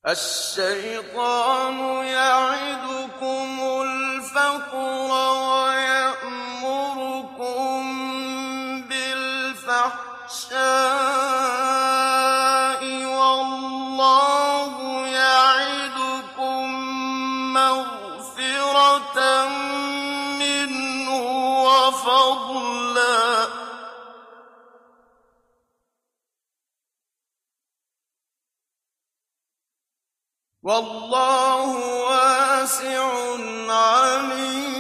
الشيطان يعدكم الفقر ويأمركم بالفحشاء والله يعدكم مغفرة منه وفضلا والله واسع عليم